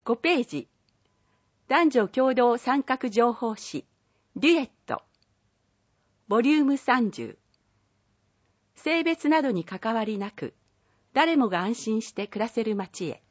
5ページ、男女共同参画情報誌、デュエット、ボリューム30、性別などに関わりなく、誰もが安心して暮らせる街へ。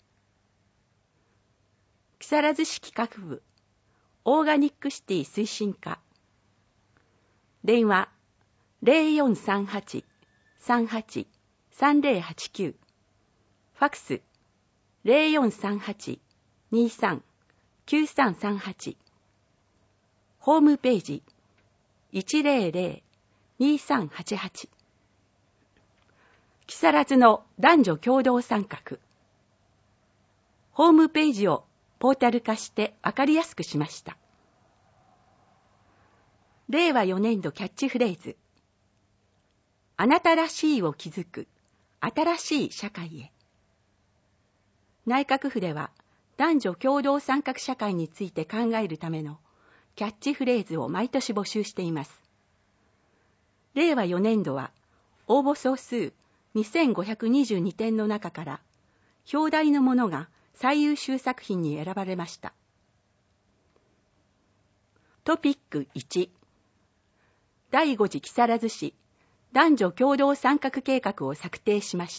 木更津市企画部、オーガニックシティ推進課。電話、0438-38-3089。ファクス、0438-23-9338。ホームページ、100-2388。木更津の男女共同参画。ホームページをポータル化してわかりやすくしました。令和4年度キャッチフレーズ。あなたらしいを築く新しい社会へ。内閣府では男女共同参画社会について考えるためのキャッチフレーズを毎年募集しています。令和4年度は応募総数2522点の中から表題のものが最優秀作品に選ばれました。トピック1、第5次木更津市男女共同参画計画を策定しました。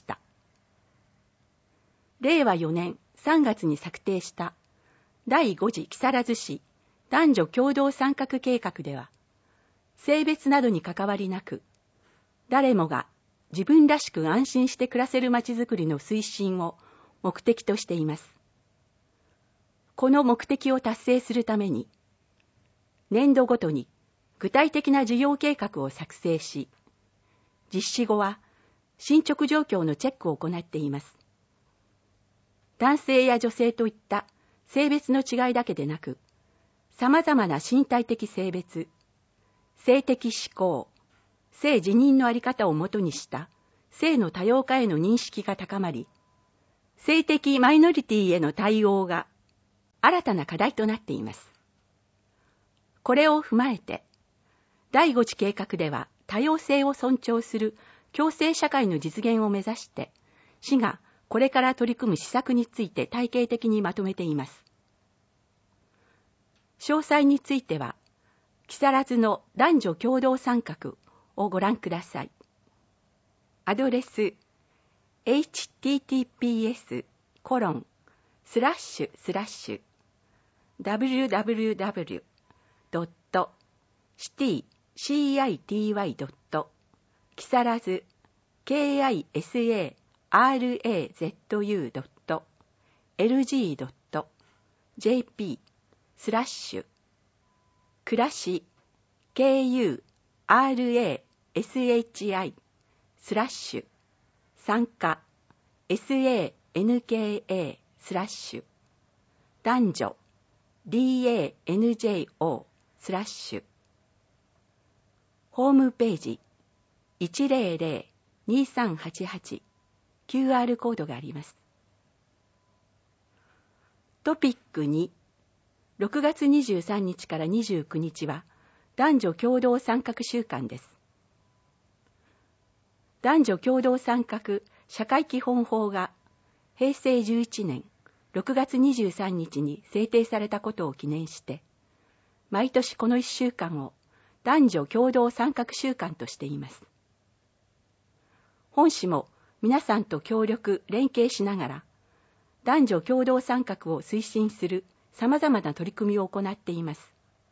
令和4年3月に策定した第5次木更津市男女共同参画計画では、性別などに関わりなく、誰もが自分らしく安心して暮らせるまちづくりの推進を目的としています。この目的を達成するために、年度ごとに具体的な事業計画を作成し、実施後は進捗状況のチェックを行っています。男性や女性といった性別の違いだけでなく、様々な身体的性別、性的指向、性自認のあり方をもとにした性の多様化への認識が高まり、性的マイノリティへの対応が新たな課題となっています。これを踏まえて、第5次計画では多様性を尊重する共生社会の実現を目指して、市がこれから取り組む施策について体系的にまとめています。詳細については、木更津の男女共同参画をご覧ください。アドレス https://www.city.木更津 kisarazu.lg.jp スラッシュ暮らし KURASHI スラッシュ参加 SANKA スラッシュ男女 DANJO スラッシュホームページ 100-2388 QR コードがあります。トピック2、6月23日から29日は男女共同参画週間です。男女共同参画社会基本法が平成11年6月23日に制定されたことを記念して、毎年この1週間を男女共同参画週間としています。本市も皆さんと協力・連携しながら、男女共同参画を推進する様々な取り組みを行っています。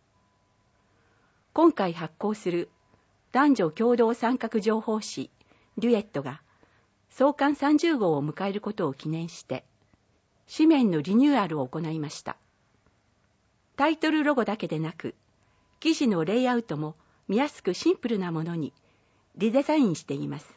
今回発行する男女共同参画情報誌デュエットが創刊30号を迎えることを記念して、紙面のリニューアルを行いました。タイトルロゴだけでなく、記事のレイアウトも見やすくシンプルなものにリデザインしています。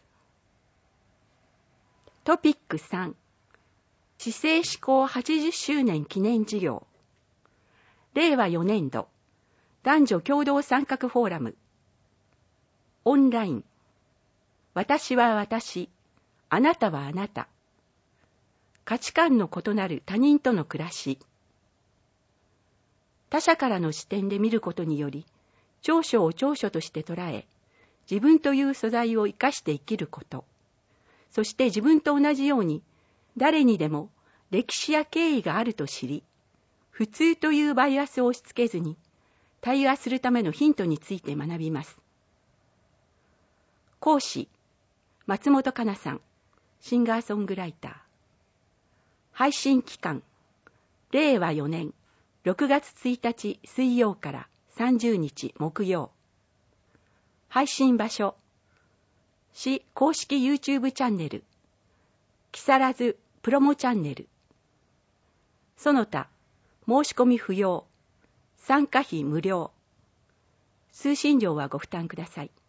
トピック3、市政施行80周年記念事業。令和4年度男女共同参画フォーラム。オンライン。私は私、あなたはあなた。価値観の異なる他人との暮らし。他者からの視点で見ることにより、長所を長所として捉え、自分という素材を生かして生きること。そして自分と同じように、誰にでも歴史や経緯があると知り、 普通というバイアスを押し付けずに、対話するためのヒントについて学びます。講師、松本香奈さん、シンガーソングライター。配信期間、令和4年6月1日水曜から30日木曜。配信場所、市公式 YouTube チャンネル、木更津プロモチャンネル。その他、申し込み不要、参加費無料。通信料はご負担ください。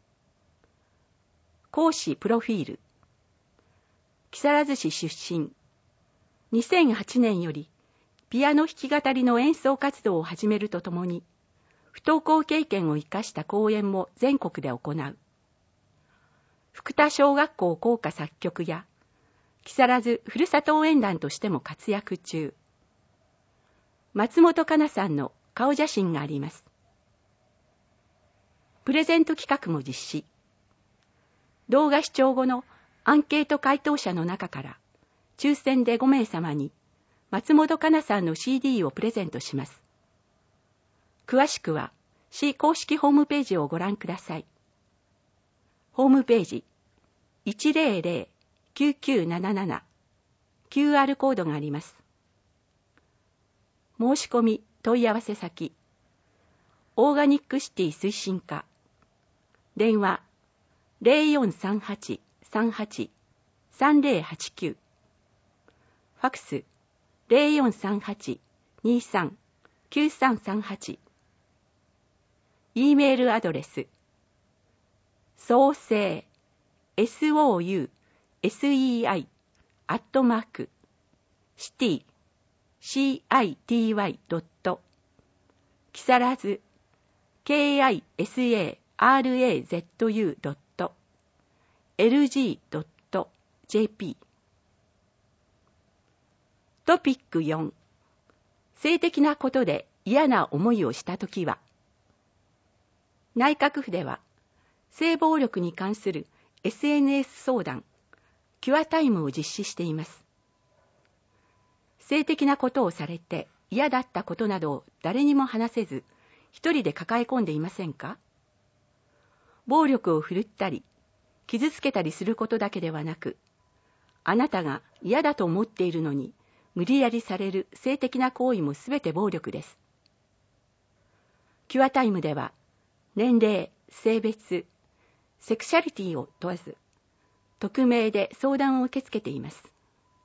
講師プロフィール。木更津市出身。2008年よりピアノ弾き語りの演奏活動を始めるとともに、不登校経験を生かした講演も全国で行う。福田小学校校歌作曲や、木更津ふるさと応援団としても活躍中。松本香奈さんの顔写真があります。プレゼント企画も実施。動画視聴後のアンケート回答者の中から、抽選で5名様に松本香奈さんの CD をプレゼントします。詳しくは市公式ホームページをご覧ください。ホームページ 100-9977 QR コードがあります。申し込み問い合わせ先、オーガニックシティ推進課、電話 0438-38-3089、ファクス 0438-23-9338、E メールアドレス、創生 sousei @city city.木更津 kisarazu.lg.jp。 トピック4、性的なことで嫌な思いをしたときは。内閣府では性暴力に関する SNS 相談キュアタイムを実施しています。性的なことをされて嫌だったことなどを誰にも話せず、一人で抱え込んでいませんか？暴力を振るったり、傷つけたりすることだけではなく、あなたが嫌だと思っているのに、無理やりされる性的な行為もすべて暴力です。キュアタイムでは、年齢、性別、セクシャリティを問わず、匿名で相談を受け付けています。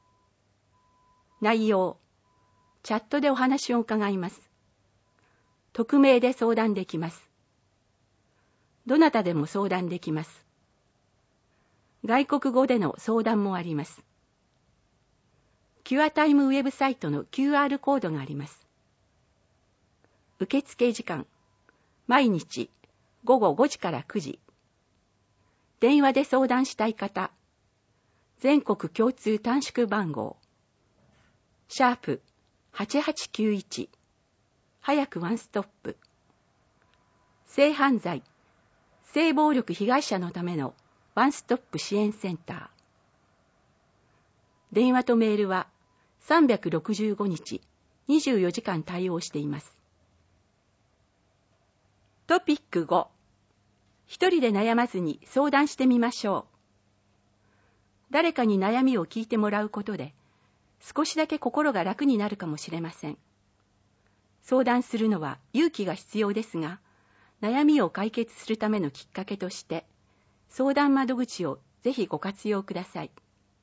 内容、チャットでお話を伺います。匿名で相談できます。どなたでも相談できます。外国語での相談もあります。キュアタイムウェブサイトの QR コードがあります。受付時間、毎日午後5時から9時。電話で相談したい方、全国共通短縮番号、#8891、早くワンストップ。性犯罪、性暴力被害者のためのワンストップ支援センター。電話とメールは365日24時間対応しています。トピック5、一人で悩まずに相談してみましょう。誰かに悩みを聞いてもらうことで、少しだけ心が楽になるかもしれません。相談するのは勇気が必要ですが、悩みを解決するためのきっかけとして、相談窓口をぜひご活用ください。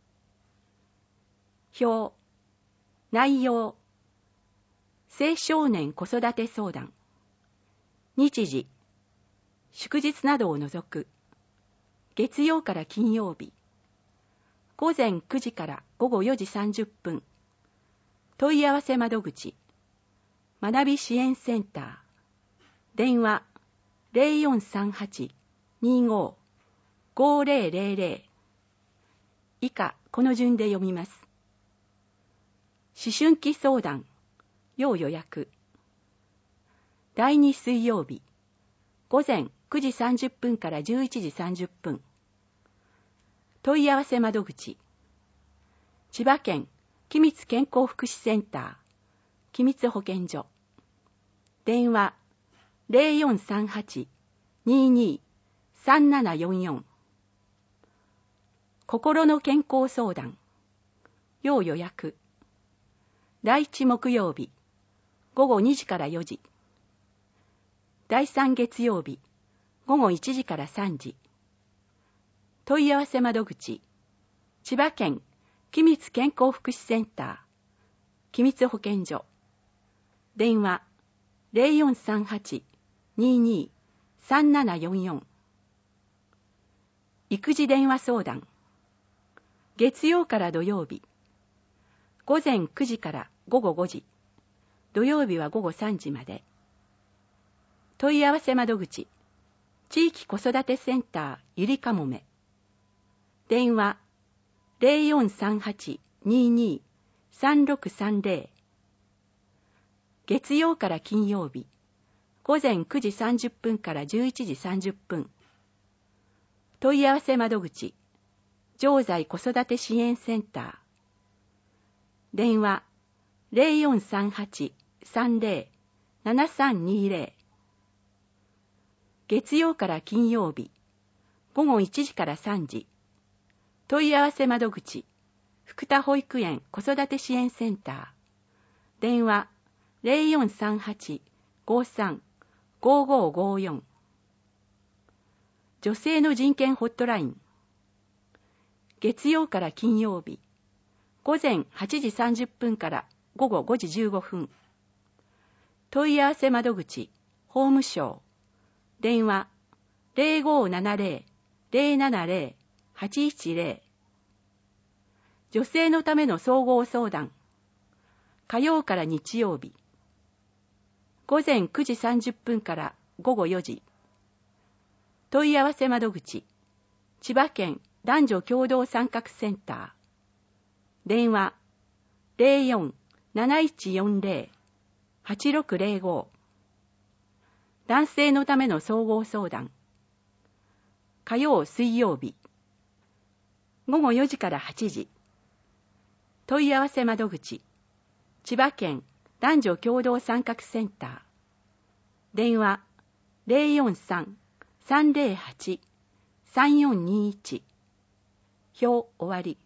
表、内容、青少年子育て相談、日時、祝日などを除く、月曜から金曜日、午前9時から午後4時30分、問い合わせ窓口、学び支援センター、電話 0438-25-5000、以下この順で読みます。思春期相談、要予約。第2水曜日、午前9時30分から11時30分。問い合わせ窓口。千葉県君津健康福祉センター、 機密保健所。電話 0438-22-3744。心の健康相談。要予約。第1木曜日午後2時から4時。第3月曜日午後1時から3時。問い合わせ窓口、千葉県機密健康福祉センター、機密保健所。電話0438-22-3744。育児電話相談。月曜から土曜日、午前9時から午後5時、土曜日は午後3時まで。問い合わせ窓口、地域子育てセンターゆりかもめ。電話0438-22-3630。月曜から金曜日、午前9時30分から11時30分。問い合わせ窓口、常在子育て支援センター。電話0438-30-7320。月曜から金曜日、午後1時から3時。問い合わせ窓口、福田保育園子育て支援センター。電話0438-53-5554。女性の人権ホットライン。月曜から金曜日、午前8時30分から午後5時15分。問い合わせ窓口、法務省。電話0570-070-810。女性のための総合相談。火曜から日曜日、午前9時30分から午後4時。問い合わせ窓口、千葉県男女共同参画センター。電話04-7140-8605。男性のための総合相談。火曜水曜日、午後4時から8時。問い合わせ窓口、千葉県男女共同参画センター。電話043-308-3421。表終わり。